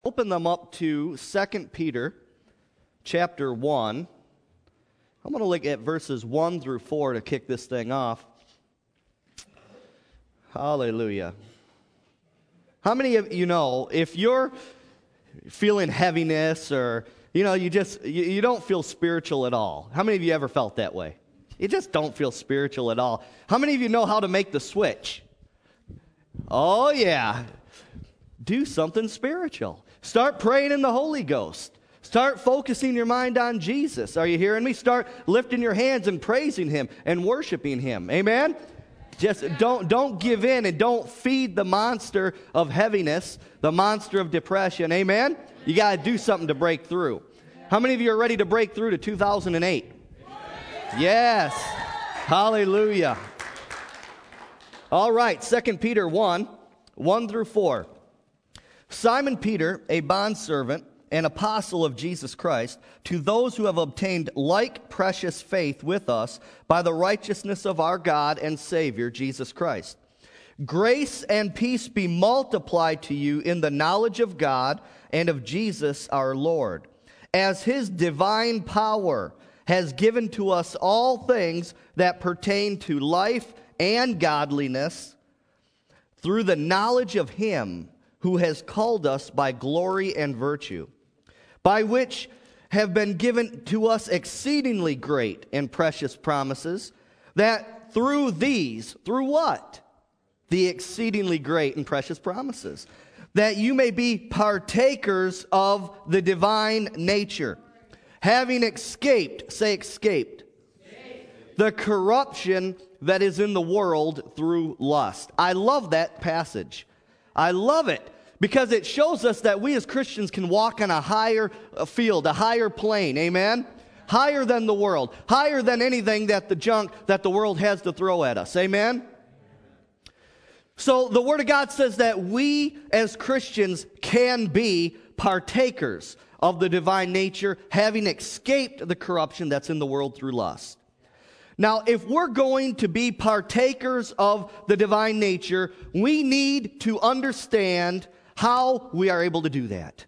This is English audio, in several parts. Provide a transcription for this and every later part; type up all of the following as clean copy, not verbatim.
Open them up to 2 Peter chapter 1. I'm going to look at verses 1 through 4 to kick this thing off. Hallelujah. How many of you know, if you're feeling heaviness or, you don't feel spiritual at all? How many of you ever felt that way? You just don't feel spiritual at all. How many of you know how to make the switch? Oh, yeah. Do something spiritual. Start praying in the Holy Ghost. Start focusing your mind on Jesus. Are you hearing me? Start lifting your hands and praising Him and worshiping Him. Amen? Just don't give in and don't feed the monster of heaviness, the monster of depression. Amen? You got to do something to break through. How many of you are ready to break through to 2008? Yes. Hallelujah. All right, 2 Peter 1, 1 through 4. Simon Peter, a bondservant and apostle of Jesus Christ, to those who have obtained like precious faith with us by the righteousness of our God and Savior, Jesus Christ. Grace and peace be multiplied to you in the knowledge of God and of Jesus our Lord, as His divine power has given to us all things that pertain to life and godliness through the knowledge of Him who has called us by glory and virtue, by which have been given to us exceedingly great and precious promises, that through these, through what? The exceedingly great and precious promises, that you may be partakers of the divine nature, having escaped, say escaped, the corruption that is in the world through lust. I love that passage. I love it because it shows us that we as Christians can walk on a higher field, a higher plane, amen? Higher than the world, higher than anything that the junk that the world has to throw at us, amen? So the Word of God says that we as Christians can be partakers of the divine nature, having escaped the corruption that's in the world through lust. Now, if we're going to be partakers of the divine nature, we need to understand how we are able to do that.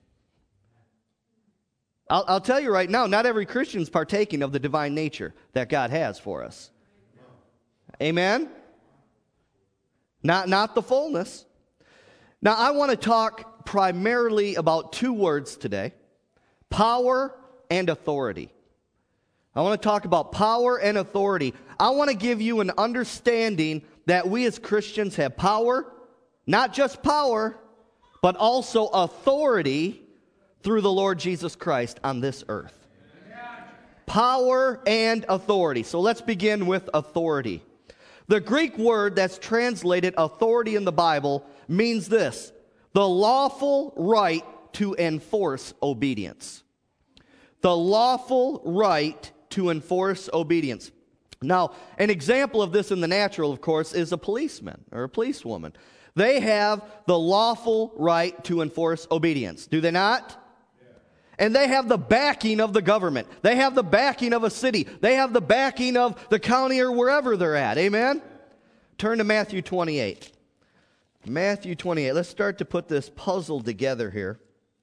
I'll tell you right now, not every Christian is partaking of the divine nature that God has for us. Amen? Not the fullness. Now, I want to talk primarily about two words today: power and authority. I want to talk about power and authority. I want to give you an understanding that we as Christians have power, not just power, but also authority through the Lord Jesus Christ on this earth. Power and authority. So let's begin with authority. The Greek word that's translated authority in the Bible means this: the lawful right to enforce obedience. The lawful right to enforce obedience. Now, an example of this in the natural, of course, is a policeman or a policewoman. They have the lawful right to enforce obedience, do they not? Yeah. And they have the backing of the government. They have the backing of a city. They have the backing of the county or wherever they're at. Amen? Turn to Matthew 28. Matthew 28. Let's start to put this puzzle together here.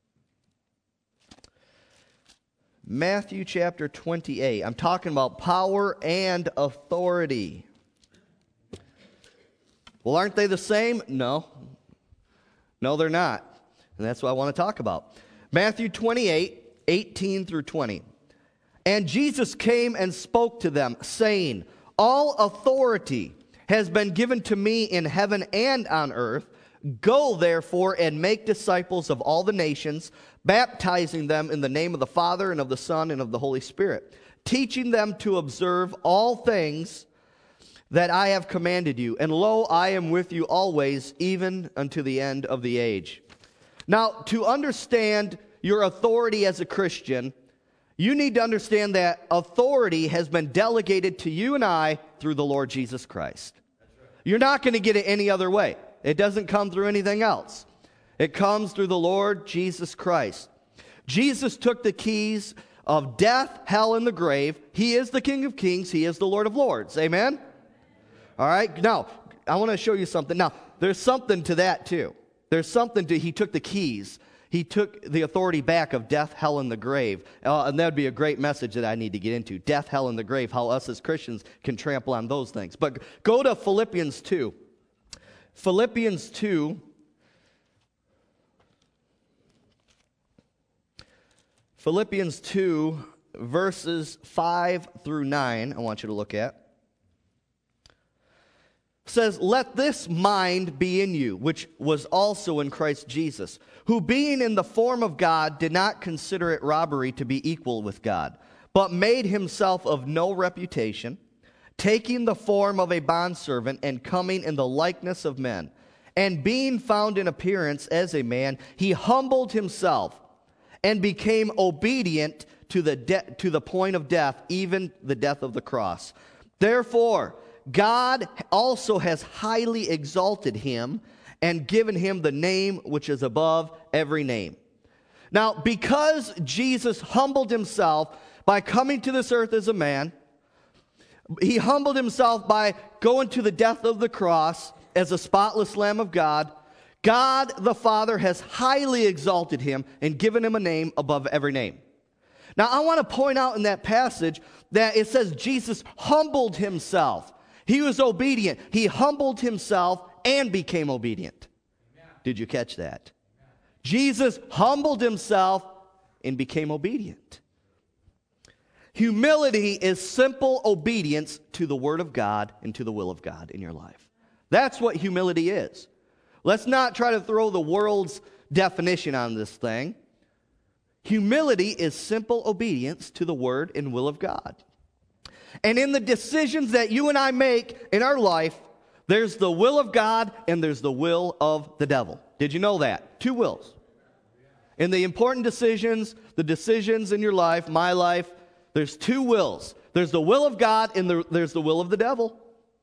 Matthew chapter 28. I'm talking about power and authority. Well, aren't they the same? No. No, they're not. And that's what I want to talk about. Matthew 28, 18 through 20. And Jesus came and spoke to them, saying, all authority has been given to me in heaven and on earth. Go, therefore, and make disciples of all the nations, baptizing them in the name of the Father and of the Son and of the Holy Spirit, teaching them to observe all things that I have commanded you. And lo, I am with you always, even unto the end of the age. Now, to understand your authority as a Christian, you need to understand that authority has been delegated to you and I through the Lord Jesus Christ. You're not going to get it any other way. It doesn't come through anything else. It comes through the Lord Jesus Christ. Jesus took the keys of death, hell, and the grave. He is the King of Kings. He is the Lord of Lords. Amen? All right? Now, I want to show you something. Now, there's something to that too. There's something to, He took the keys. He took the authority back of death, hell, and the grave. And that would be a great message that I need to get into. Death, hell, and the grave, how us as Christians can trample on those things. But go to Philippians 2. Philippians 2. Philippians 2, verses 5 through 9, I want you to look at. Says, "Let this mind be in you, which was also in Christ Jesus, who being in the form of God did not consider it robbery to be equal with God, but made himself of no reputation, taking the form of a bondservant and coming in the likeness of men. And being found in appearance as a man, he humbled himself and became obedient to the point of death, even the death of the cross. Therefore, God also has highly exalted him and given him the name which is above every name." Now, because Jesus humbled himself by coming to this earth as a man, he humbled himself by going to the death of the cross as a spotless Lamb of God, God the Father has highly exalted him and given him a name above every name. Now, I want to point out in that passage that it says Jesus humbled himself. He was obedient. He humbled himself and became obedient. Amen. Did you catch that? Amen. Jesus humbled himself and became obedient. Humility is simple obedience to the Word of God and to the will of God in your life. That's what humility is. Let's not try to throw the world's definition on this thing. Humility is simple obedience to the Word and will of God. And in the decisions that you and I make in our life, there's the will of God and there's the will of the devil. Did you know that? Two wills. In the important decisions, the decisions in your life, my life, there's two wills. There's the will of God and there's the will of the devil.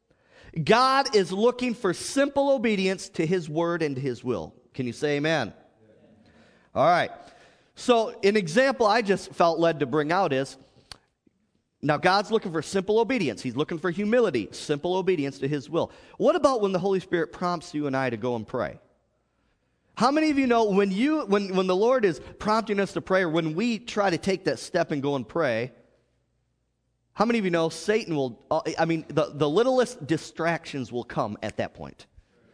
God is looking for simple obedience to his word and to his will. Can you say amen? All right. So an example I just felt led to bring out is, now God's looking for simple obedience. He's looking for humility, simple obedience to his will. What about when the Holy Spirit prompts you and I to go and pray? How many of you know when the Lord is prompting us to pray, or when we try to take that step and go and pray, how many of you know Satan will, the littlest distractions will come at that point?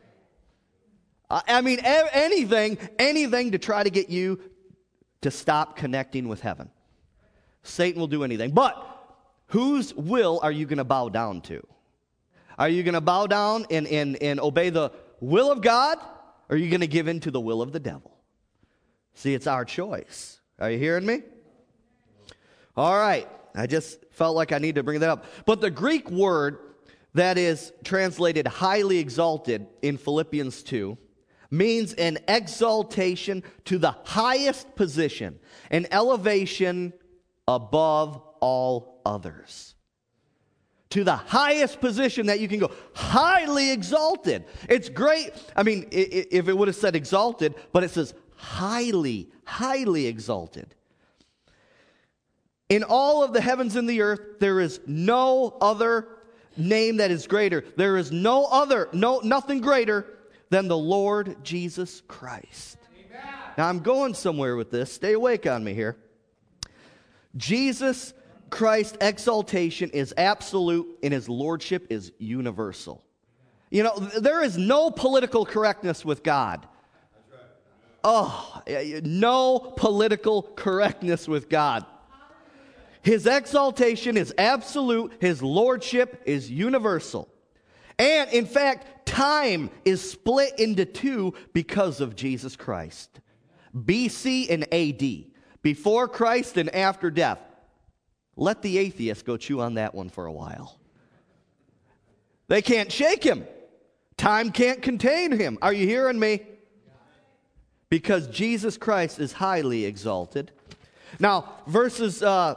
Anything to try to get you to stop connecting with heaven. Satan will do anything. But whose will are you going to bow down to? Are you going to bow down and obey the will of God? Or are you going to give in to the will of the devil? See, it's our choice. Are you hearing me? All right. I just felt like I need to bring that up. But the Greek word that is translated highly exalted in Philippians 2 means an exaltation to the highest position, an elevation above all others. To the highest position that you can go. Highly exalted. It's great. If it would have said exalted, but it says highly, highly exalted. In all of the heavens and the earth, there is no other name that is greater. There is nothing greater than the Lord Jesus Christ. Amen. Now I'm going somewhere with this. Stay awake on me here. Jesus Christ's exaltation is absolute and his lordship is universal. You know, there is no political correctness with God. No political correctness with God. His exaltation is absolute. His lordship is universal. And in fact, time is split into two because of Jesus Christ. BC and AD. Before Christ and after death. Let the atheists go chew on that one for a while. They can't shake him. Time can't contain him. Are you hearing me? Because Jesus Christ is highly exalted. Now, verses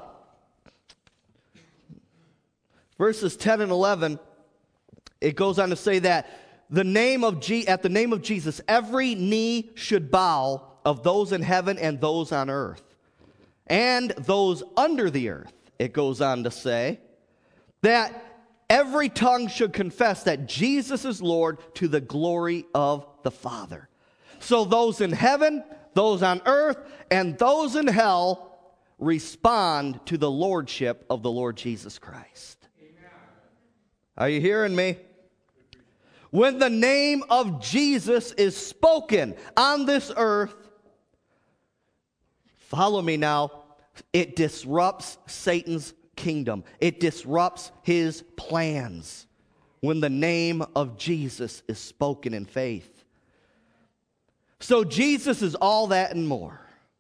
10 and 11, it goes on to say that at the name of Jesus, every knee should bow of those in heaven and those on earth, and those under the earth. It goes on to say that every tongue should confess that Jesus is Lord to the glory of the Father. So those in heaven, those on earth and those in hell respond to the lordship of the Lord Jesus Christ. Amen. Are you hearing me? When the name of Jesus is spoken on this earth, follow me now, it disrupts Satan's kingdom. It disrupts his plans when the name of Jesus is spoken in faith. So Jesus is all that and more.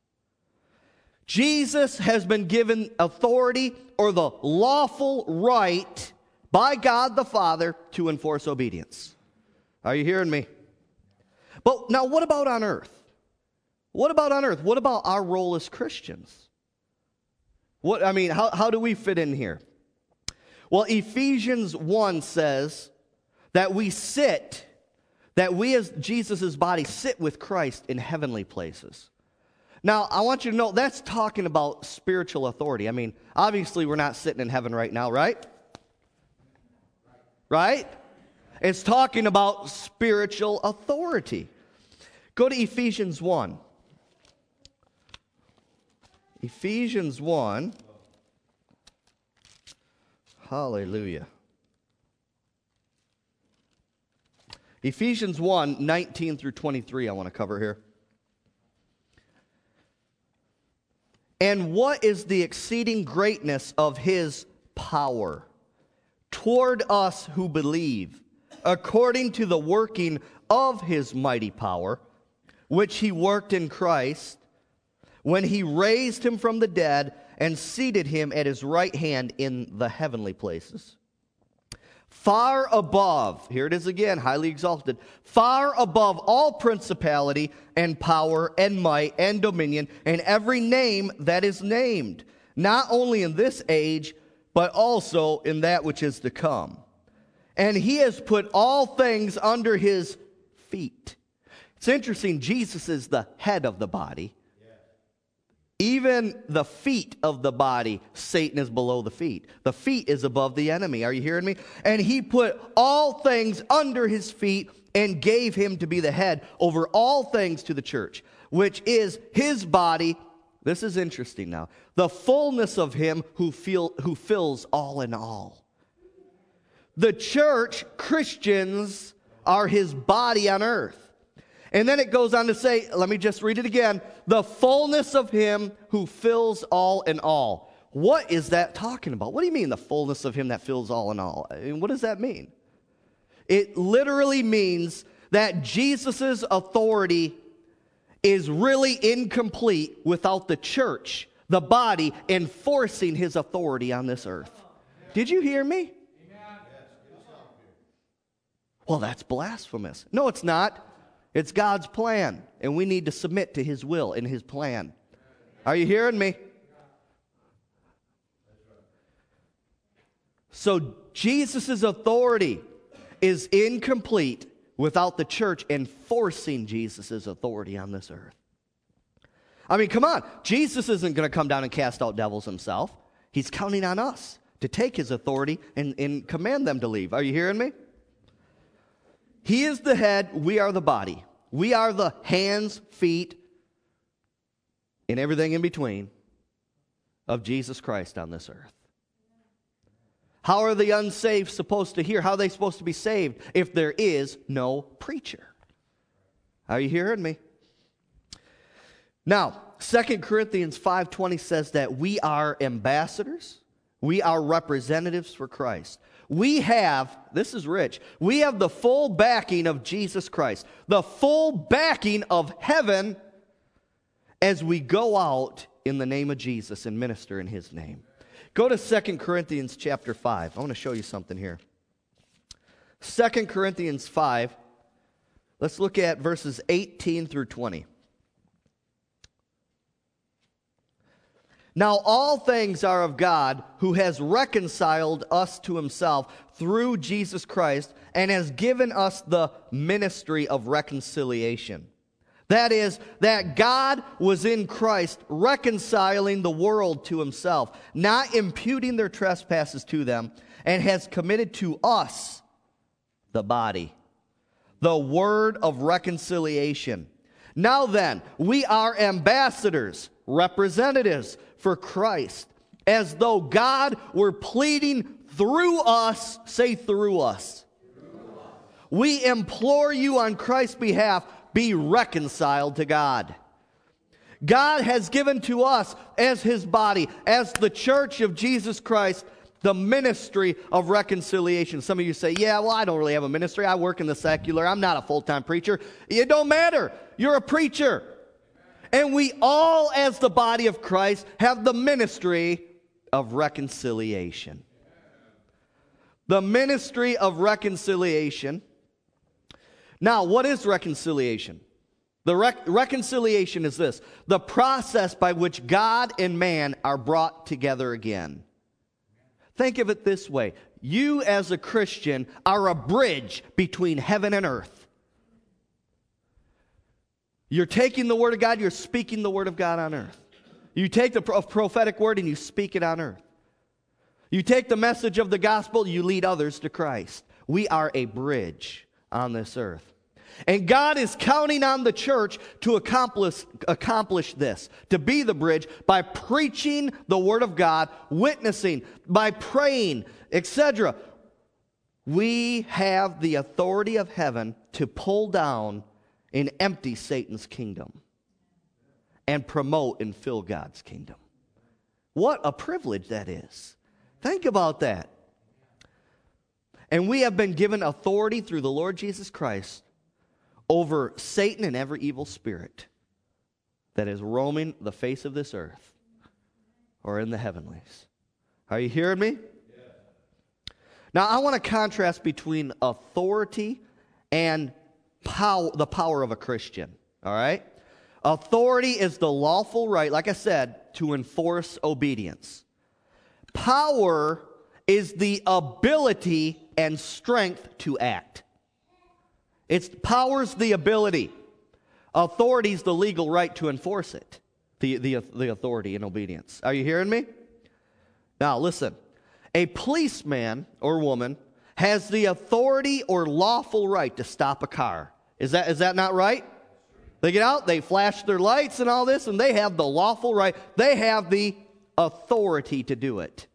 Jesus has been given authority or the lawful right by God the Father to enforce obedience. Are you hearing me? But now what about on earth? What about on earth? What about our role as Christians? How do we fit in here? Well, Ephesians 1 says that we as Jesus' body sit with Christ in heavenly places. Now, I want you to know that's talking about spiritual authority. Obviously we're not sitting in heaven right now, right? Right? It's talking about spiritual authority. Go to Ephesians 1. Ephesians 1. Hallelujah. Ephesians 1, 19 through 23, I want to cover here. And what is the exceeding greatness of his power toward us who believe, according to the working of his mighty power, which he worked in Christ, when he raised him from the dead and seated him at his right hand in the heavenly places. Far above, here it is again, highly exalted, far above all principality and power and might and dominion and every name that is named, not only in this age, but also in that which is to come. And he has put all things under his feet. It's interesting, Jesus is the head of the body. Even the feet of the body, Satan is below the feet. The feet is above the enemy. Are you hearing me? And he put all things under his feet and gave him to be the head over all things to the church, which is his body. This is interesting now. The fullness of him who fills all in all. The church, Christians, are his body on earth. And then it goes on to say, let me just read it again. The fullness of him who fills all in all. What is that talking about? What do you mean the fullness of him that fills all in all? What does that mean? It literally means that Jesus' authority is really incomplete without the church, the body, enforcing his authority on this earth. Did you hear me? Well, that's blasphemous. No, it's not. It's God's plan, and we need to submit to his will and his plan. Are you hearing me? So Jesus' authority is incomplete without the church enforcing Jesus' authority on this earth. Come on. Jesus isn't going to come down and cast out devils himself. He's counting on us to take his authority and command them to leave. Are you hearing me? He is the head, we are the body. We are the hands, feet, and everything in between of Jesus Christ on this earth. How are the unsaved supposed to hear? How are they supposed to be saved if there is no preacher? Are you hearing me? Now, 2 Corinthians 5:20 says that we are ambassadors. We are representatives for Christ. We have, this is rich, we have the full backing of Jesus Christ, the full backing of heaven as we go out in the name of Jesus and minister in his name. Go to 2 Corinthians chapter 5. I want to show you something here. 2 Corinthians 5, let's look at verses 18 through 20. Now all things are of God, who has reconciled us to himself through Jesus Christ and has given us the ministry of reconciliation. That is, that God was in Christ reconciling the world to himself, not imputing their trespasses to them, and has committed to us, the body, the word of reconciliation. Now then, we are ambassadors, representatives for Christ, as though God were pleading through us. Say, through us. We implore you on Christ's behalf, be reconciled to God. God has given to us as his body, as the church of Jesus Christ, the ministry of reconciliation. Some of you say, yeah, well, I don't really have a ministry. I work in the secular. I'm not a full-time preacher. It don't matter. You're a preacher. And we all, as the body of Christ, have the ministry of reconciliation. The ministry of reconciliation. Now, what is reconciliation? The reconciliation is this: the process by which God and man are brought together again. Think of it this way. You as a Christian are a bridge between heaven and earth. You're taking the Word of God, you're speaking the Word of God on earth. You take the prophetic word and you speak it on earth. You take the message of the gospel, you lead others to Christ. We are a bridge on this earth. And God is counting on the church to accomplish this, to be the bridge by preaching the Word of God, witnessing, by praying, etc. We have the authority of heaven to pull down and empty Satan's kingdom and promote and fill God's kingdom. What a privilege that is. Think about that. And we have been given authority through the Lord Jesus Christ over Satan and every evil spirit that is roaming the face of this earth or in the heavenlies. Are you hearing me? Yeah. Now, I want to contrast between authority and the power of a Christian. All right? Authority is the lawful right, like I said, to enforce obedience. Power is the ability and strength to act. Power's the ability. Authority's the legal right to enforce it. The authority and obedience. Are you hearing me? Now listen. A policeman or woman has the authority or lawful right to stop a car. Is that not right? They get out, they flash their lights and all this, and they have the lawful right. They have the authority to do it.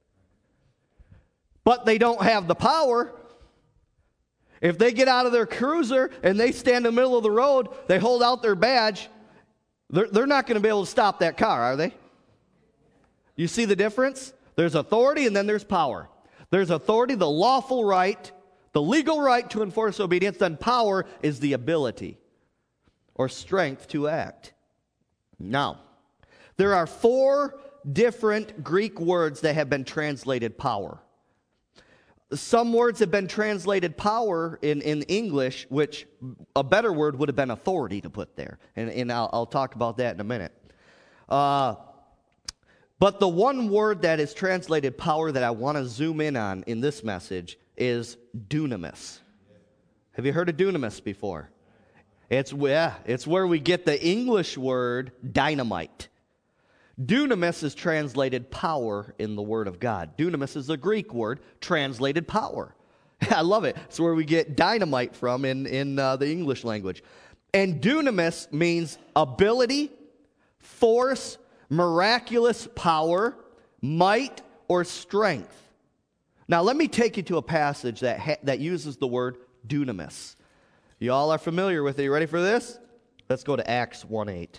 But they don't have the power. If they get out of their cruiser and they stand in the middle of the road, they hold out their badge, they're not going to be able to stop that car, are they? You see the difference? There's authority and then there's power. There's authority, the lawful right, the legal right to enforce obedience, then power is the ability or strength to act. Now, there are 4 different Greek words that have been translated power. Some words have been translated power in English, which a better word would have been authority to put there. And I'll talk about that in a minute. But the one word that is translated power that I want to zoom in on in this message is dunamis. Have you heard of dunamis before? It's where we get the English word dynamite. Dunamis is translated power in the Word of God. Dunamis is a Greek word translated power. I love it. It's where we get dynamite from in the English language. And dunamis means ability, force, miraculous power, might, or strength. Now let me take you to a passage that uses the word dunamis. You all are familiar with it. You ready for this? Let's go to Acts 1:8.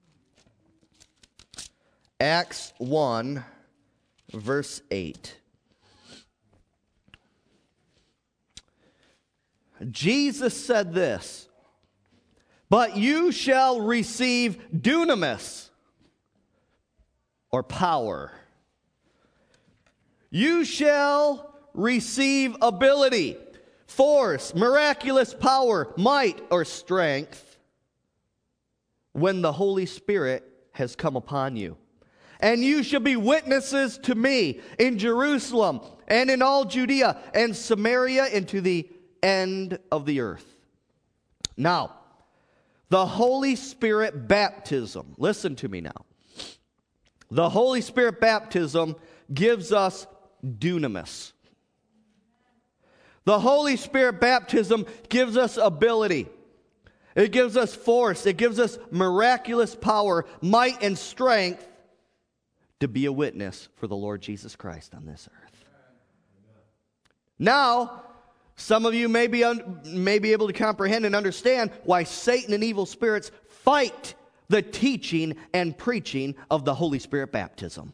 Acts 1, verse 8. Jesus said this, "But you shall receive dunamis," or power. You shall receive ability, force, miraculous power, might, or strength when the Holy Spirit has come upon you. And you shall be witnesses to me in Jerusalem and in all Judea and Samaria and to the end of the earth. Now, the Holy Spirit baptism, listen to me now. The Holy Spirit baptism gives us dunamis. The Holy Spirit baptism gives us ability. It gives us force. It gives us miraculous power, might, and strength to be a witness for the Lord Jesus Christ on this earth. Now, some of you may be able to comprehend and understand why Satan and evil spirits fight the teaching and preaching of the Holy Spirit baptism.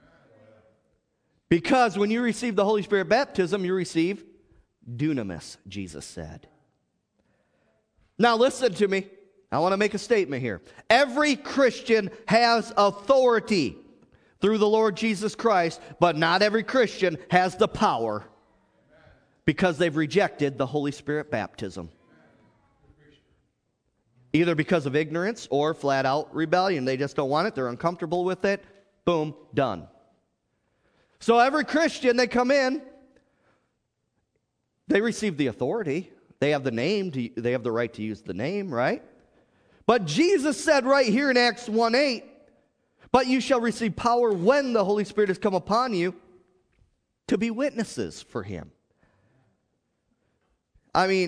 Because when you receive the Holy Spirit baptism, you receive dunamis, Jesus said. Now listen to me. I want to make a statement here. Every Christian has authority through the Lord Jesus Christ, but not every Christian has the power because they've rejected the Holy Spirit baptism. Either because of ignorance or flat out rebellion. They just don't want it. They're uncomfortable with it. Boom, done. So every Christian, they come in, they receive the authority. They have the name. They have the right to use the name, right? But Jesus said right here in Acts 1:8, but you shall receive power when the Holy Spirit has come upon you to be witnesses for Him. I mean,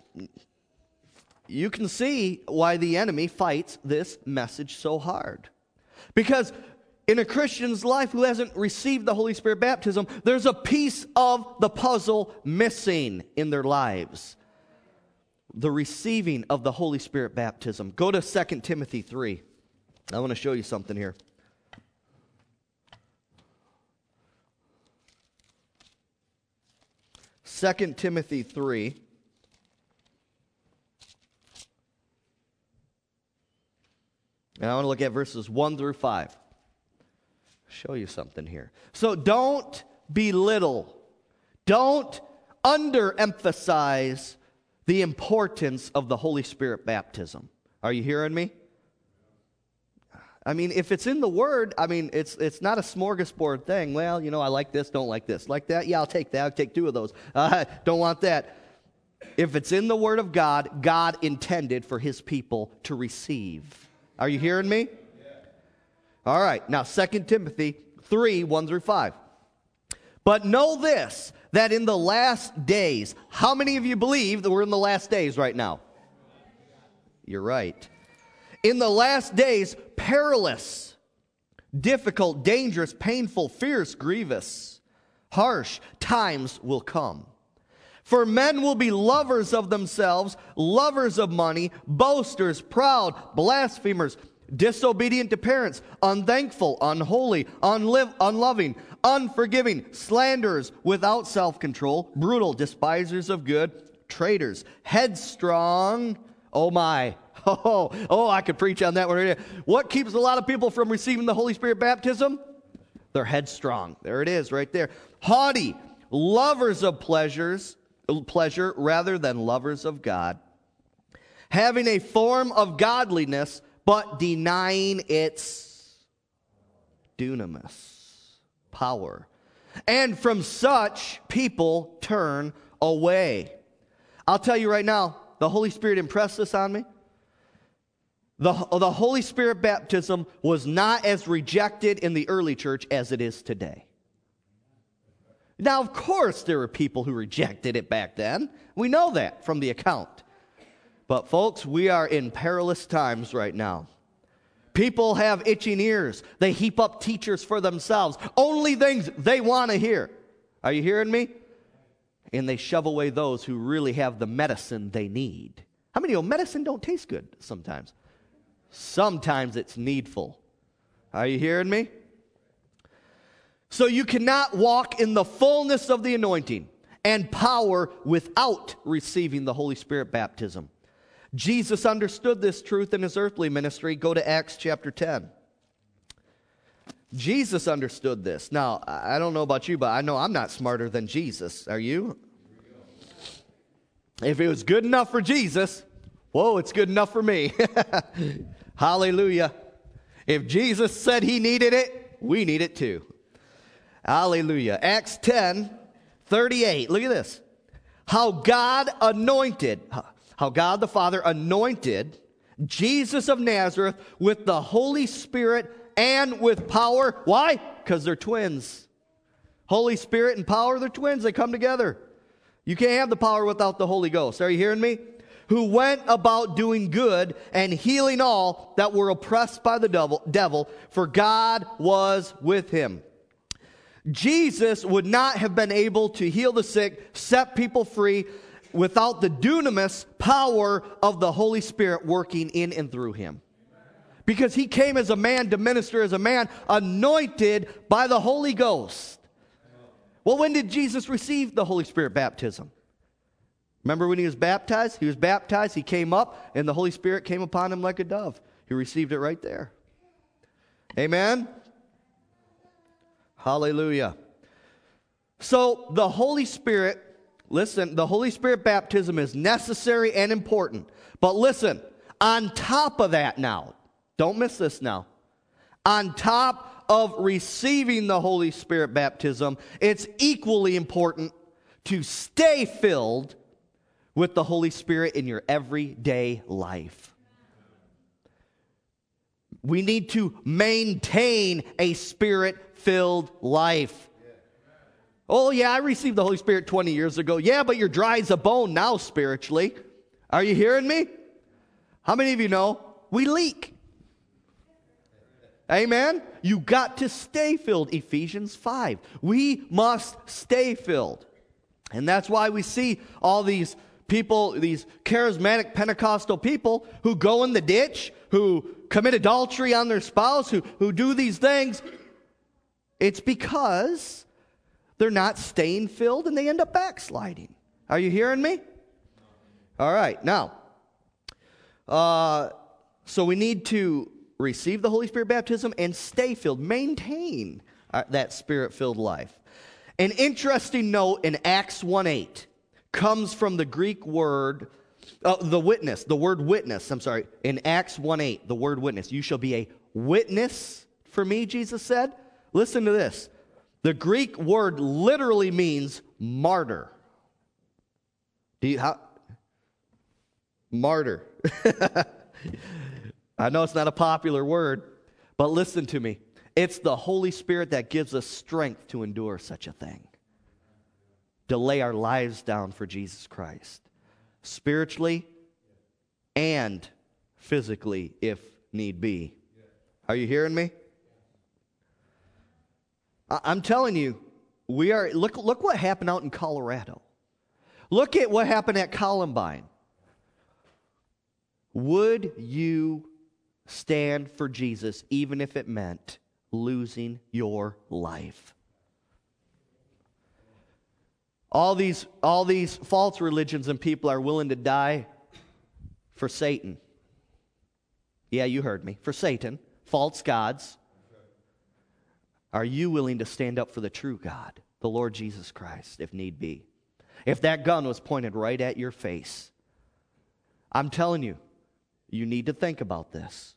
you can see why the enemy fights this message so hard. Because in a Christian's life who hasn't received the Holy Spirit baptism, there's a piece of the puzzle missing in their lives. The receiving of the Holy Spirit baptism. Go to 2 Timothy 3. I want to show you something here. Second Timothy 3. And I want to look at verses 1 through 5. Show you something here. So don't belittle, don't underemphasize the importance of the Holy Spirit baptism. Are you hearing me? I mean, if it's in the Word, I mean, it's not a smorgasbord thing. Well, you know, I like this, don't like this. Like that? Yeah, I'll take that. I'll take 2 of those. Don't want that. If it's in the Word of God, God intended for His people to receive. Are you hearing me? All right. Now, 2 Timothy 3, 1 through 5. But know this, that in the last days, how many of you believe that we're in the last days right now? You're right. In the last days, perilous, difficult, dangerous, painful, fierce, grievous, harsh times will come. For men will be lovers of themselves, lovers of money, boasters, proud, blasphemers, disobedient to parents, unthankful, unholy, unloving, unforgiving, slanderers, without self-control, brutal, despisers of good, traitors, headstrong. Oh my. Oh, I could preach on that one right here. What keeps a lot of people from receiving the Holy Spirit baptism? They're headstrong. There it is right there. Haughty, lovers of pleasure rather than lovers of God, having a form of godliness, but denying its dunamis, power. And from such people turn away. I'll tell you right now, the Holy Spirit impressed this on me. The Holy Spirit baptism was not as rejected in the early church as it is today. Now, of course, there were people who rejected it back then. We know that from the account. But folks, we are in perilous times right now. People have itching ears. They heap up teachers for themselves. Only things they want to hear. Are you hearing me? And they shove away those who really have the medicine they need. How many know medicine don't taste good sometimes? Sometimes it's needful. Are you hearing me? So you cannot walk in the fullness of the anointing and power without receiving the Holy Spirit baptism. Jesus understood this truth in His earthly ministry. Go to Acts chapter 10. Jesus understood this. Now, I don't know about you, but I know I'm not smarter than Jesus. Are you? If it was good enough for Jesus, whoa, it's good enough for me. Hallelujah. If Jesus said He needed it, we need it too. Hallelujah. Acts 10:38. Look at this. How God the Father anointed Jesus of Nazareth with the Holy Spirit and with power. Why? Because they're twins. Holy Spirit and power, they're twins. They come together. You can't have the power without the Holy Ghost. Are you hearing me? who went about doing good and healing all that were oppressed by the devil, for God was with him. Jesus would not have been able to heal the sick, set people free, without the dunamis power of the Holy Spirit working in and through him. Because he came as a man to minister as a man, anointed by the Holy Ghost. Well, when did Jesus receive the Holy Spirit baptism? Remember when he was baptized? He was baptized, he came up, and the Holy Spirit came upon him like a dove. He received it right there. Amen? Hallelujah. So the Holy Spirit, listen, the Holy Spirit baptism is necessary and important. But listen, on top of that now, don't miss this now. On top of receiving the Holy Spirit baptism, it's equally important to stay filled with the Holy Spirit in your everyday life. We need to maintain a Spirit-filled life. Oh, yeah, I received the Holy Spirit 20 years ago. Yeah, but you're dry as a bone now spiritually. Are you hearing me? How many of you know we leak? Amen? You got to stay filled. Ephesians 5. We must stay filled. And that's why we see all these people, these charismatic Pentecostal people who go in the ditch, who commit adultery on their spouse, who do these things. It's because they're not staying filled and they end up backsliding. Are you hearing me? All right. Now, so we need to receive the Holy Spirit baptism and stay filled. Maintain that Spirit-filled life. An interesting note in Acts 1:8 comes from the Greek word, the word witness, in Acts 1:8, the word witness. You shall be a witness for me, Jesus said. Listen to this. The Greek word literally means martyr. Martyr. I know it's not a popular word, but listen to me. It's the Holy Spirit that gives us strength to endure such a thing. To lay our lives down for Jesus Christ. Spiritually and physically, if need be. Are you hearing me? I'm telling you, look what happened out in Colorado. Look at what happened at Columbine. Would you stand for Jesus even if it meant losing your life? All these false religions and people are willing to die for Satan. Yeah, you heard me. For Satan, false gods. Are you willing to stand up for the true God, the Lord Jesus Christ, if need be? If that gun was pointed right at your face, I'm telling you, you need to think about this.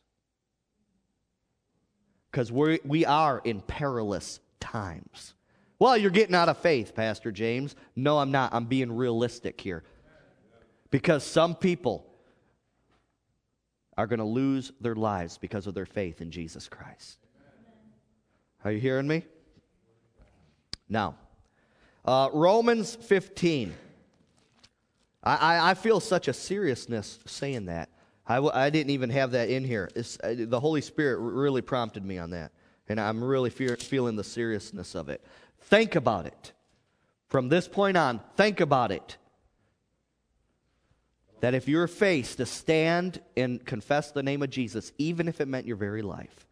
Because we are in perilous times. Well, you're getting out of faith, Pastor James. No, I'm not. I'm being realistic here. Because some people are going to lose their lives because of their faith in Jesus Christ. Are you hearing me? Now, Romans 15. I feel such a seriousness saying that. I didn't even have that in here. The Holy Spirit really prompted me on that. And I'm really feeling the seriousness of it. Think about it. From this point on, think about it. That if you're faced to stand and confess the name of Jesus, even if it meant your very life,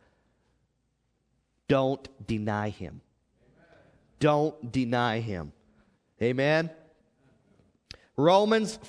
don't deny him. Don't deny him. Amen? Romans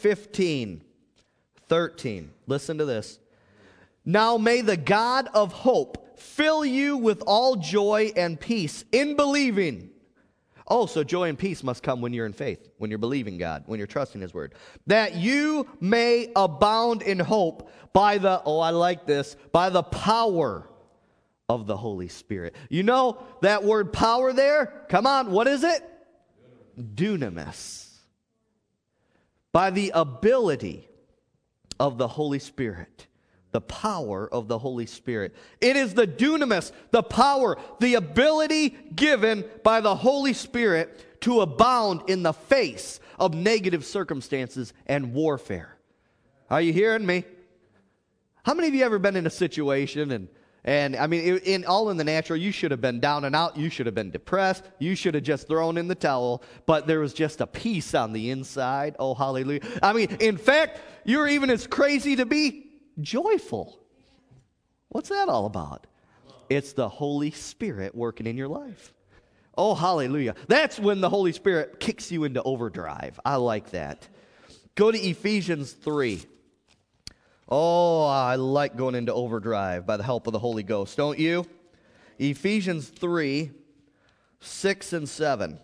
15:13. Listen to this. Now may the God of hope fill you with all joy and peace in believing. Oh, so joy and peace must come when you're in faith, when you're believing God, when you're trusting his word. That you may abound in hope by the, by the power of the Holy Spirit. You know that word power there? Come on, what is it? Dunamis. By the ability of the Holy Spirit. The power of the Holy Spirit. It is the dunamis, the power, the ability given by the Holy Spirit to abound in the face of negative circumstances and warfare. Are you hearing me? How many of you ever been in a situation and I mean, in the natural, you should have been down and out. You should have been depressed. You should have just thrown in the towel. But there was just a peace on the inside. Oh, hallelujah. I mean, in fact, you're even as crazy to be joyful. What's that all about? It's the Holy Spirit working in your life. Oh, hallelujah. That's when the Holy Spirit kicks you into overdrive. I like that. Go to Ephesians 3. Oh, I like going into overdrive by the help of the Holy Ghost, don't you? Ephesians 3, 6 and 7.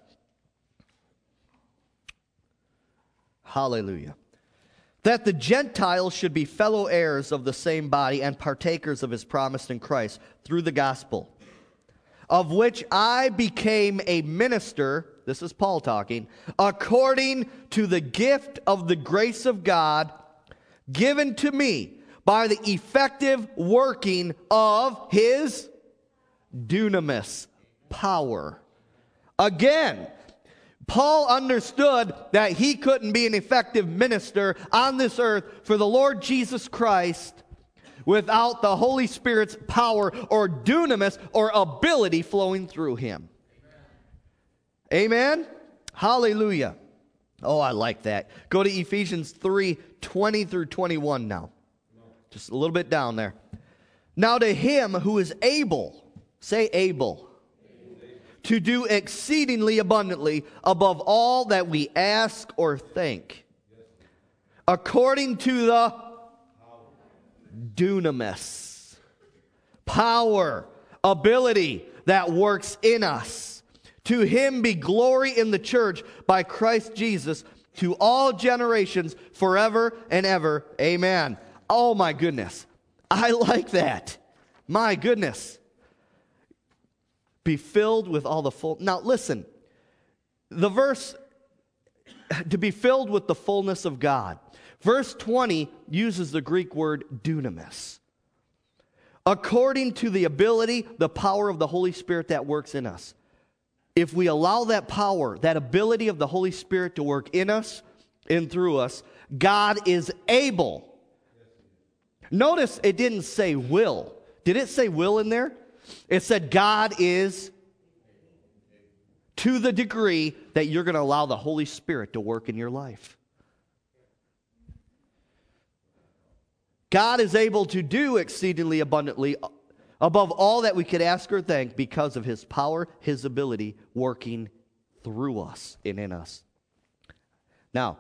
Hallelujah. That the Gentiles should be fellow heirs of the same body and partakers of his promise in Christ through the gospel, of which I became a minister, this is Paul talking, according to the gift of the grace of God given to me by the effective working of his dunamis power. Again, Paul understood that he couldn't be an effective minister on this earth for the Lord Jesus Christ without the Holy Spirit's power or dunamis or ability flowing through him. Amen? Hallelujah. Oh, I like that. Go to Ephesians 3, 20 through 21 now. Just a little bit down there. Now to him who is able, say able, to do exceedingly abundantly above all that we ask or think, according to the dunamis, power, ability that works in us. To him be glory in the church by Christ Jesus to all generations forever and ever. Amen. Oh my goodness. I like that. My goodness. Be filled with all the full. Now listen. The verse, to be filled with the fullness of God. Verse 20 uses the Greek word dunamis. According to the ability, the power of the Holy Spirit that works in us. If we allow that power, that ability of the Holy Spirit to work in us and through us, God is able. Notice it didn't say will. Did it say will in there? It said God is to the degree that you're going to allow the Holy Spirit to work in your life. God is able to do exceedingly abundantly above all that we could ask or think because of his power, his ability working through us and in us. Now,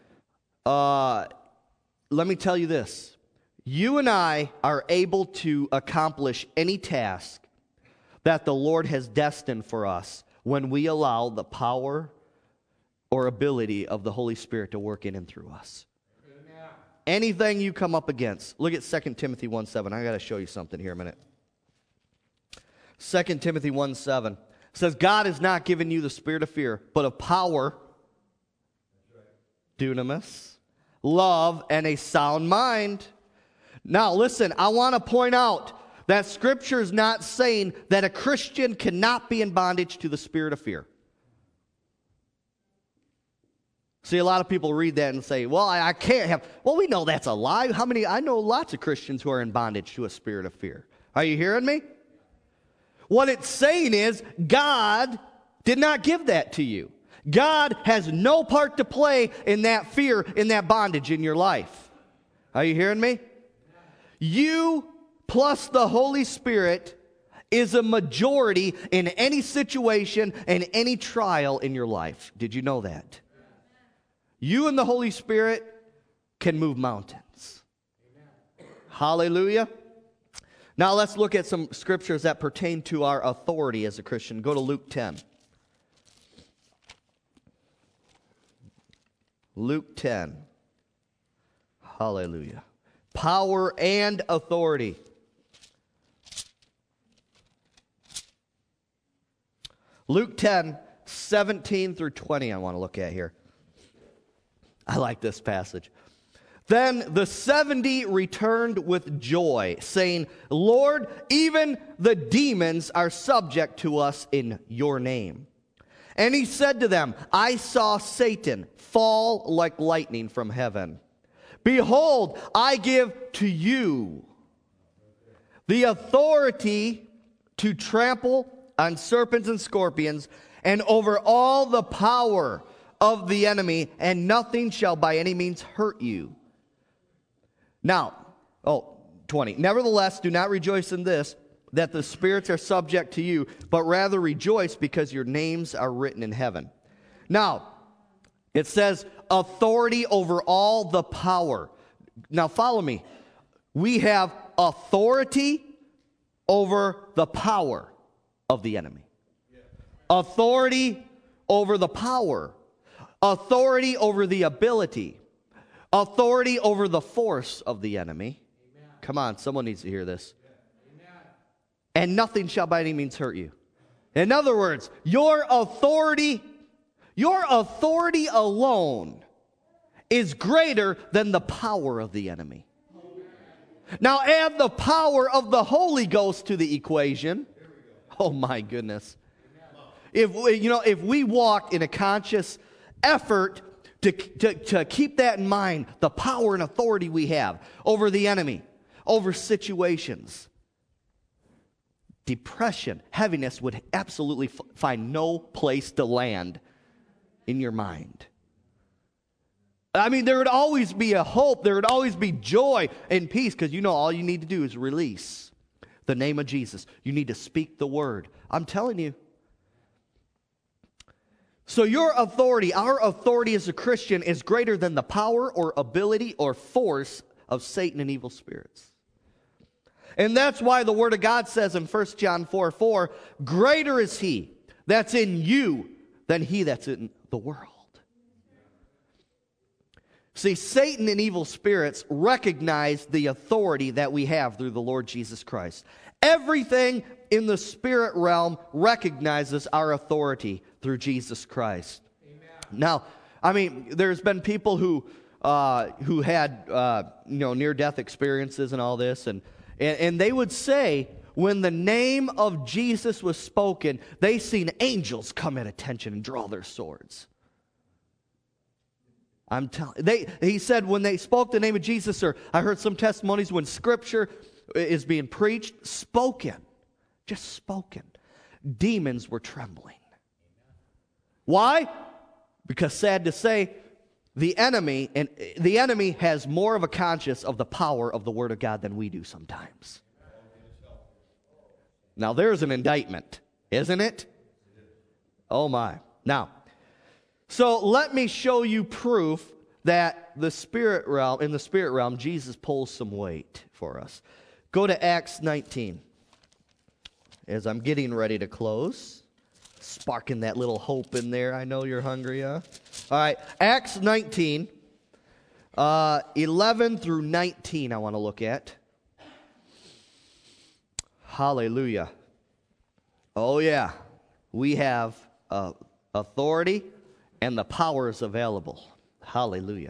let me tell you this. You and I are able to accomplish any task that the Lord has destined for us when we allow the power or ability of the Holy Spirit to work in and through us. Amen. Anything you come up against. Look at 2 Timothy 1:7. I got to show you something here in a minute. 2 Timothy 1:7 says, God has not given you the spirit of fear, but of power, dunamis, love, and a sound mind. Now listen, I want to point out that Scripture is not saying that a Christian cannot be in bondage to the spirit of fear. See, a lot of people read that and say, well, I can't have. Well, we know that's a lie. I know lots of Christians who are in bondage to a spirit of fear. Are you hearing me? What it's saying is God did not give that to you. God has no part to play in that fear, in that bondage in your life. Are you hearing me? You plus the Holy Spirit is a majority in any situation and any trial in your life. Did you know that? You and the Holy Spirit can move mountains. Hallelujah. Now let's look at some scriptures that pertain to our authority as a Christian. Go to Luke 10. Luke 10. Hallelujah. Power and authority. Luke 10, 17 through 20 I want to look at here. I like this passage. Then the 70 returned with joy, saying, Lord, even the demons are subject to us in your name. And he said to them, I saw Satan fall like lightning from heaven. Behold, I give to you the authority to trample on serpents and scorpions and over all the power of the enemy, and nothing shall by any means hurt you. Now, 20. Nevertheless, do not rejoice in this, that the spirits are subject to you, but rather rejoice because your names are written in heaven. Now, it says authority over all the power. Now, follow me. We have authority over the power of the enemy. Authority over the power. Authority over the ability. Authority over the force of the enemy. Amen. Come on, someone needs to hear this. Amen. And nothing shall by any means hurt you. In other words, your authority alone is greater than the power of the enemy. Now add the power of the Holy Ghost to the equation. Oh my goodness. If we walk in a conscious effort to keep that in mind, the power and authority we have over the enemy, over situations, depression, heaviness would absolutely find no place to land in your mind. I mean, there would always be a hope, there would always be joy and peace, because all you need to do is release the name of Jesus. You need to speak the word. I'm telling you. So your authority, our authority as a Christian, is greater than the power or ability or force of Satan and evil spirits. And that's why the Word of God says in 1 John 4:4, greater is He that's in you than he that's in the world. See, Satan and evil spirits recognize the authority that we have through the Lord Jesus Christ. Everything in the spirit realm recognizes our authority through Jesus Christ. Amen. Now, I mean, there's been people who had near-death experiences and all this, and they would say when the name of Jesus was spoken, they seen angels come at attention and draw their swords. He said when they spoke the name of Jesus, or I heard some testimonies when Scripture is being preached, just spoken, demons were trembling. Why? Because sad to say, the enemy has more of a conscience of the power of the Word of God than we do sometimes. Now there's an indictment, isn't it? Oh my. Now, so let me show you proof that in the spirit realm, Jesus pulls some weight for us. Go to Acts 19. As I'm getting ready to close, sparking that little hope in there. I know you're hungry, huh? All right, Acts 19, 11 through 19 I want to look at. Hallelujah. Oh yeah, we have authority and the power is available. Hallelujah.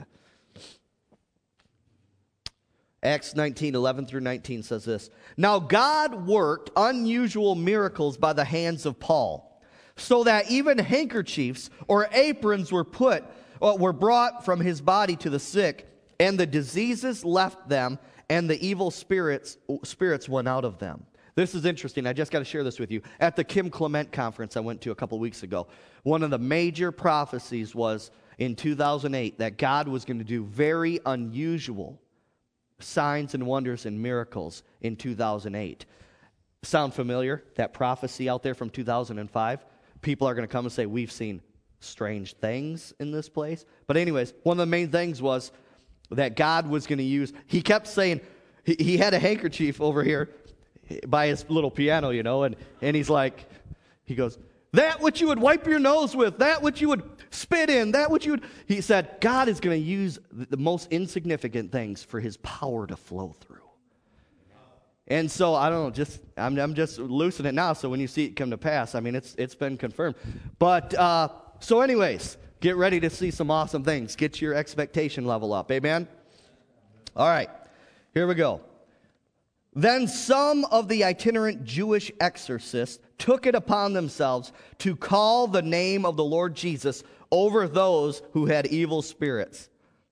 Acts 19, 11 through 19 says this. Now God worked unusual miracles by the hands of Paul, so that even handkerchiefs or aprons were brought from his body to the sick, and the diseases left them, and the evil spirits went out of them. This is interesting. I just got to share this with you. At the Kim Clement conference I went to a couple weeks ago, one of the major prophecies was in 2008 that God was going to do very unusual signs and wonders and miracles in 2008. Sound familiar? That prophecy out there from 2005? People are going to come and say, we've seen strange things in this place. But anyways, one of the main things was that God was going to use, he kept saying, he had a handkerchief over here by his little piano, and he's like, he goes, that which you would wipe your nose with, that which you would spit in, he said, God is going to use the most insignificant things for his power to flow through. And so, I don't know, I'm just loosening it now, so when you see it come to pass, I mean, it's been confirmed. But, so anyways, get ready to see some awesome things. Get your expectation level up, amen? All right, here we go. Then some of the itinerant Jewish exorcists took it upon themselves to call the name of the Lord Jesus over those who had evil spirits.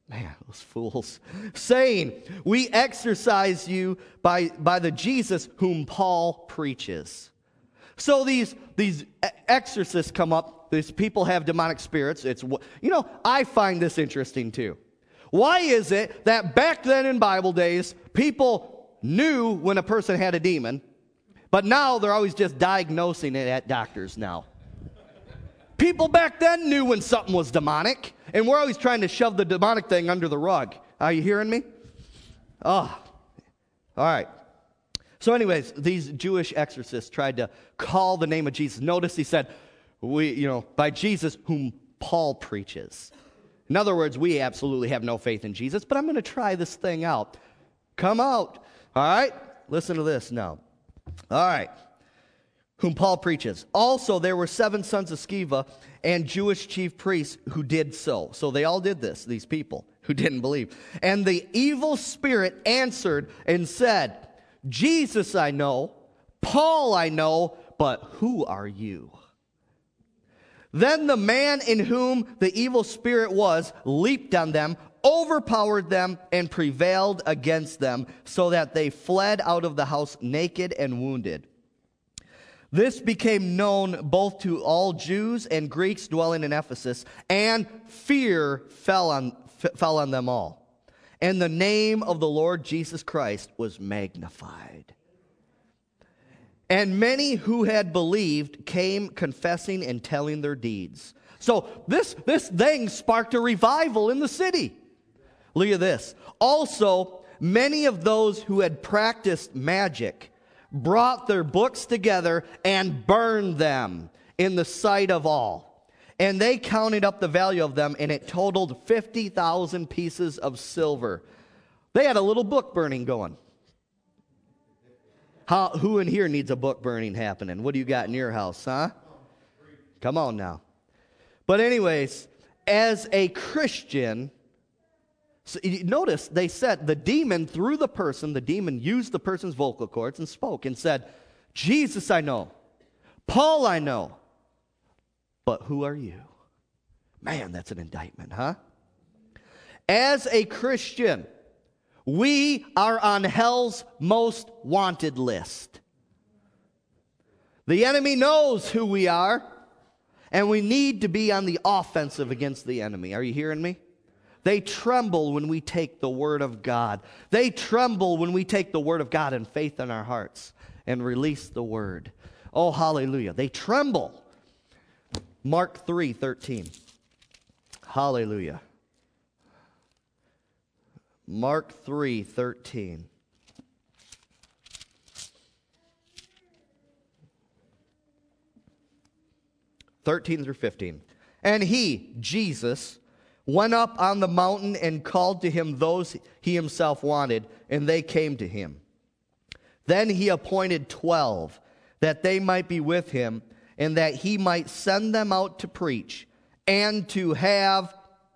Man, those fools. Saying, we exorcise you by the Jesus whom Paul preaches. So these exorcists come up. These people have demonic spirits. I find this interesting too. Why is it that back then in Bible days, people knew when a person had a demon, but now they're always just diagnosing it at doctors now? People back then knew when something was demonic, and we're always trying to shove the demonic thing under the rug. Are you hearing me? Oh, all right. So anyways, these Jewish exorcists tried to call the name of Jesus. Notice he said, by Jesus whom Paul preaches. In other words, we absolutely have no faith in Jesus, but I'm going to try this thing out. Come out. All right? Listen to this now. All right. Whom Paul preaches. Also, there were 7 sons of Sceva and Jewish chief priests who did so. So they all did this, these people who didn't believe. And the evil spirit answered and said, Jesus I know, Paul I know, but who are you? Then the man in whom the evil spirit was leaped on them, overpowered them, and prevailed against them, so that they fled out of the house naked and wounded. This became known both to all Jews and Greeks dwelling in Ephesus, and fear fell on them all. And the name of the Lord Jesus Christ was magnified. And many who had believed came confessing and telling their deeds. So this thing sparked a revival in the city. Look at this. Also, many of those who had practiced magic brought their books together and burned them in the sight of all. And they counted up the value of them, and it totaled 50,000 pieces of silver. They had a little book burning going. Who in here needs a book burning happening? What do you got in your house, huh? Come on now. But anyways, as a Christian, so notice they said the demon through the person, the demon used the person's vocal cords and spoke and said, Jesus I know, Paul I know, but who are you? Man, that's an indictment, huh? As a Christian, we are on hell's most wanted list. The enemy knows who we are, and we need to be on the offensive against the enemy. Are you hearing me? They tremble when we take the Word of God. They tremble when we take the Word of God and faith in our hearts and release the Word. Oh, hallelujah. They tremble. Mark 3:13. Hallelujah. Mark 3:13. Through 15. And he, Jesus, went up on the mountain and called to him those he himself wanted, and they came to him. Then he appointed 12, that they might be with him, and that he might send them out to preach, and to have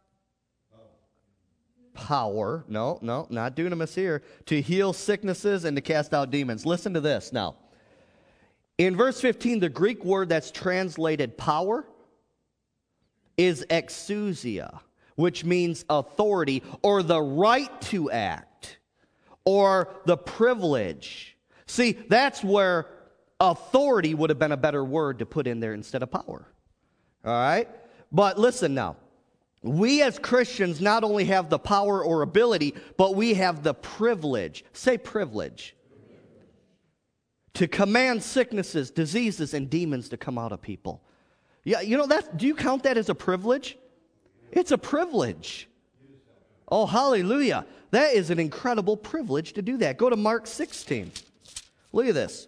power, no, not dunamis here, to heal sicknesses and to cast out demons. Listen to this now. In verse 15, the Greek word that's translated power is exousia, which means authority or the right to act or the privilege. See, that's where authority would have been a better word to put in there instead of power. All right? But listen now. We as Christians not only have the power or ability, but we have the privilege. Say privilege. To command sicknesses, diseases, and demons to come out of people. Yeah, do you count that as a privilege? It's a privilege. Oh, hallelujah. That is an incredible privilege to do that. Go to Mark 16. Look at this.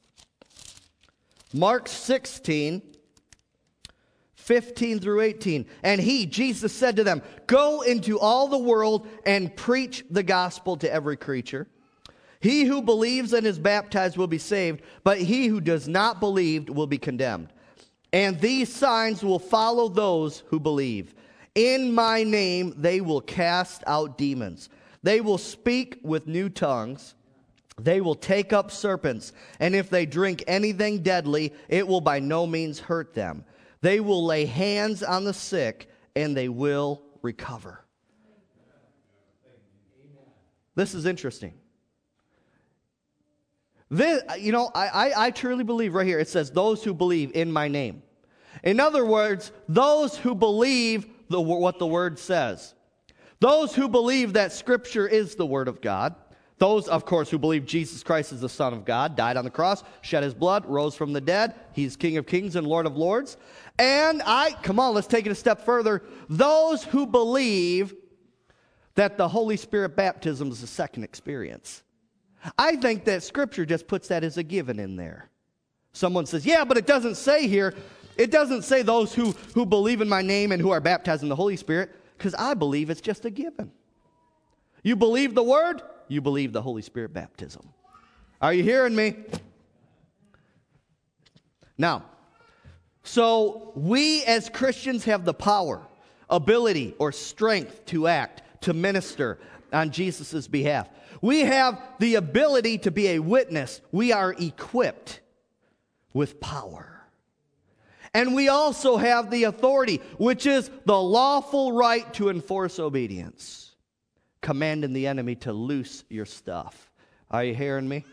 Mark 16, 15 through 18. And he, Jesus, said to them, go into all the world and preach the gospel to every creature. He who believes and is baptized will be saved, but he who does not believe will be condemned. And these signs will follow those who believe. In my name they will cast out demons. They will speak with new tongues. They will take up serpents. And if they drink anything deadly, it will by no means hurt them. They will lay hands on the sick, and they will recover. This is interesting. This, I truly believe right here, it says, those who believe in my name. In other words, those who believe what the Word says. Those who believe that Scripture is the Word of God. Those, of course, who believe Jesus Christ is the Son of God, died on the cross, shed his blood, rose from the dead. He's King of kings and Lord of lords. And come on, let's take it a step further. Those who believe that the Holy Spirit baptism is a second experience. I think that Scripture just puts that as a given in there. Someone says, yeah, but it doesn't say here, it doesn't say those who believe in my name and who are baptized in the Holy Spirit, because I believe it's just a given. You believe the Word, you believe the Holy Spirit baptism. Are you hearing me? Now, so we as Christians have the power, ability, or strength to act, to minister on Jesus' behalf. We have the ability to be a witness. We are equipped with power. And we also have the authority, which is the lawful right to enforce obedience. Commanding the enemy to loose your stuff. Are you hearing me?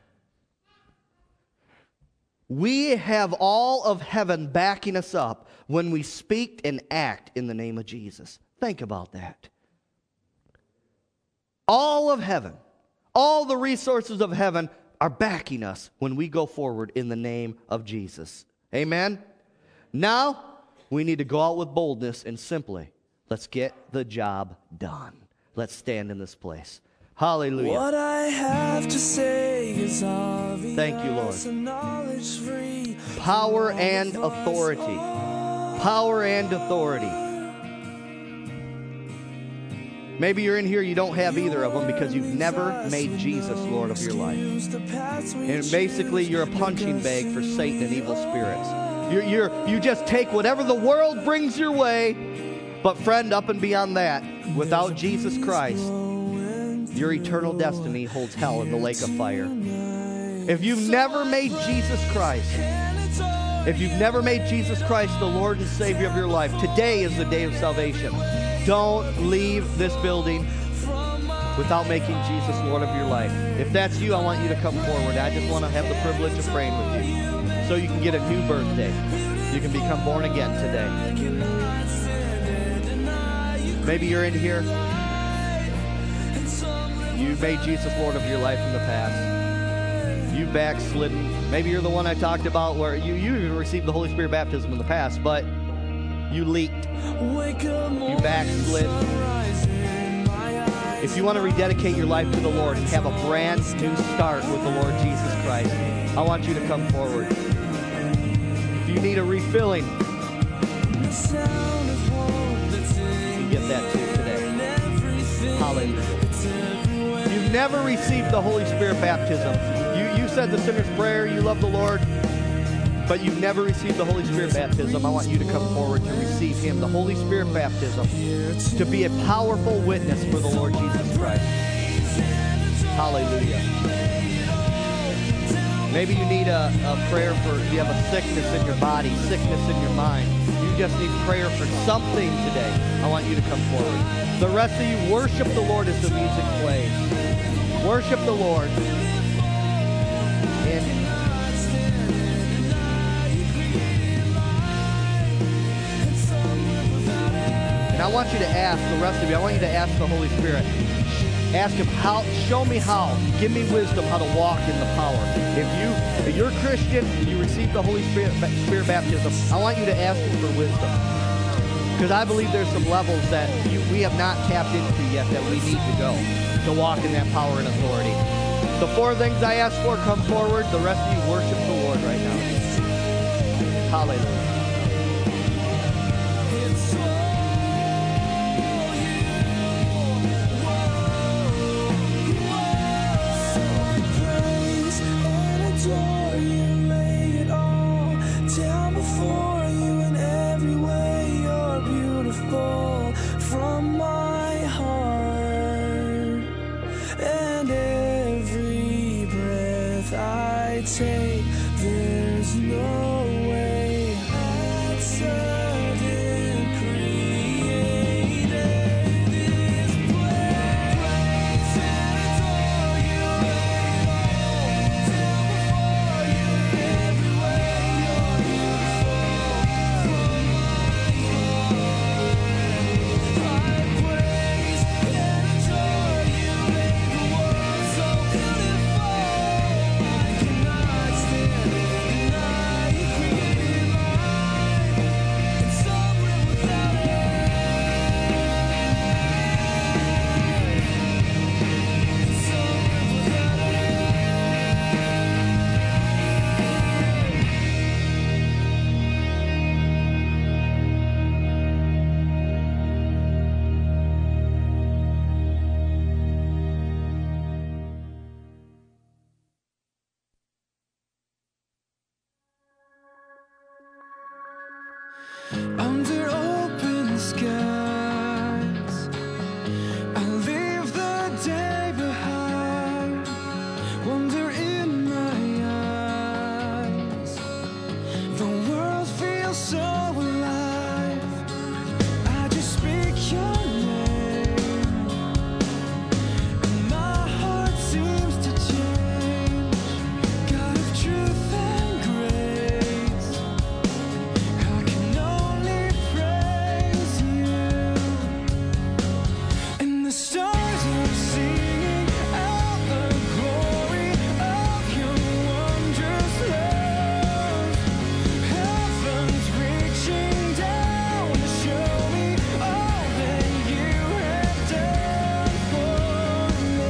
We have all of heaven backing us up when we speak and act in the name of Jesus. Think about that. All of heaven, all the resources of heaven are backing us when we go forward in the name of Jesus. Amen? Now, we need to go out with boldness and simply, let's get the job done. Let's stand in this place. Hallelujah. What I have to say is obvious. Thank you, Lord. Power and authority. Power and authority. Maybe you're in here, you don't have either of them because you've never made Jesus Lord of your life. And basically, you're a punching bag for Satan and evil spirits. You just take whatever the world brings your way. But friend, up and beyond that, without Jesus Christ, your eternal destiny holds hell in the lake of fire. If you've never made Jesus Christ, the Lord and Savior of your life, today is the day of salvation. Don't leave this building without making Jesus Lord of your life. If that's you, I want you to come forward. I just want to have the privilege of praying with you so you can get a new birthday. You can become born again today. Maybe you're in here, you made Jesus Lord of your life in the past. You backslidden. Maybe you're the one I talked about where you even received the Holy Spirit baptism in the past, but you leaked. You backslid. If you want to rededicate your life to the Lord and have a brand new start with the Lord Jesus Christ, I want you to come forward. If you need a refilling, get that too today. Hallelujah. You've never received the Holy Spirit baptism. You said the sinner's prayer, you love the Lord, but you've never received the Holy Spirit baptism. I want you to come forward to receive Him, the Holy Spirit baptism, to be a powerful witness for the Lord Jesus Christ. Hallelujah. Maybe you need a prayer for, you have a sickness in your body, sickness in your mind. You just need prayer for something today. I want you to come forward. The rest of you, worship the Lord as the music plays. Worship the Lord. And I want you to ask, the rest of you, I want you to ask the Holy Spirit. Ask Him, show me how. Give me wisdom how to walk in the power. If you're a Christian, you receive the Holy Spirit baptism, I want you to ask Him for wisdom. Because I believe there's some levels that we have not tapped into yet that we need to go to walk in that power and authority. The 4 things I asked for, come forward. The rest of you worship the Lord right now. Hallelujah. Take, there's no way under open skies. I leave the day behind, wonder in my eyes. The world feels so alive. I just speak your name, and my heart seems to change. God of truth and grace, I can only praise you. And the stars are singing out the glory of your wondrous love. Heaven's reaching down to show me all that you have done for me.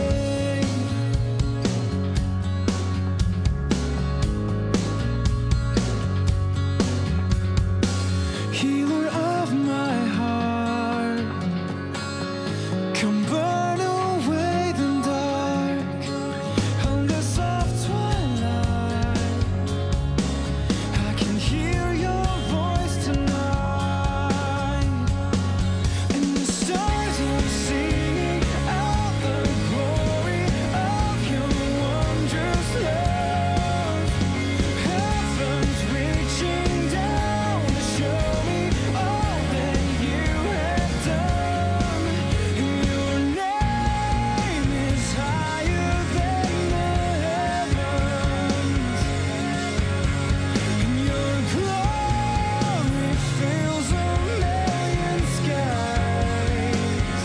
Healer of my heart, come burn away the dark. Under soft twilight, I can hear your voice tonight. And the stars are singing out the glory of your wondrous love. Heaven's reaching down to show me all that you have done. And your name is higher than the heavens, and your glory fills a million skies.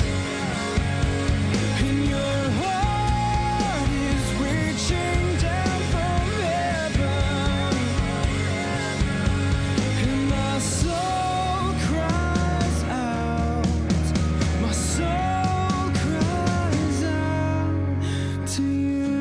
And your heart is reaching down from heaven, and my soul cries out, my soul cries out to you.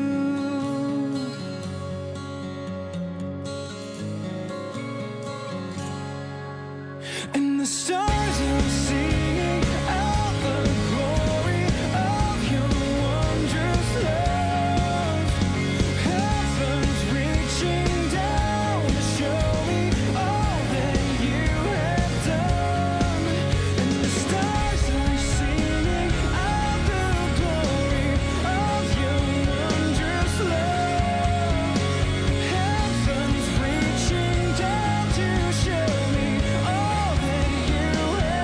And the stars are singing out the glory of your wondrous love. Heaven's reaching down to show me all that you have done. And the stars are singing out the glory of your wondrous love. Heaven's reaching down to show me all that you have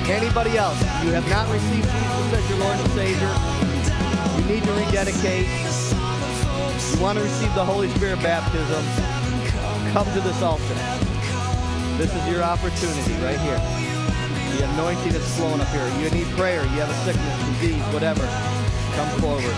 Anybody else? You have not received Jesus as your Lord and Savior. You need to rededicate. You want to receive the Holy Spirit baptism. Come to this altar. This is your opportunity right here. The anointing is flowing up here. You need prayer. You have a sickness, disease, whatever. Come forward.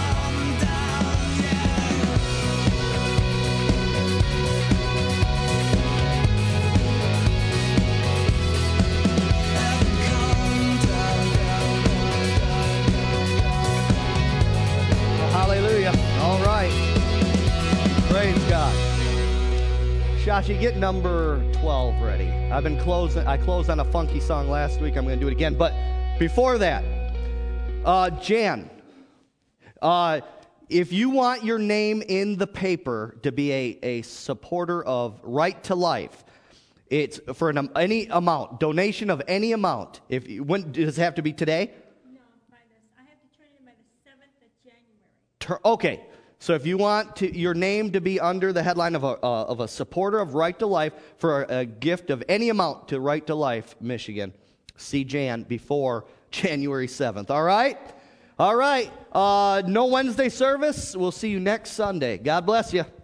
Hallelujah. All right. Praise God. Shashi, get number 12 ready. I closed on a funky song last week. I'm going to do it again. But before that, Jan, if you want your name in the paper to be a supporter of Right to Life, it's for any amount, donation of any amount. When does it have to be today? No, I have to turn it in by the 7th of January. Okay. So if you want your name to be under the headline of a supporter of Right to Life for a gift of any amount to Right to Life, Michigan, see Jan before January 7th. All right? All right. No Wednesday service. We'll see you next Sunday. God bless you.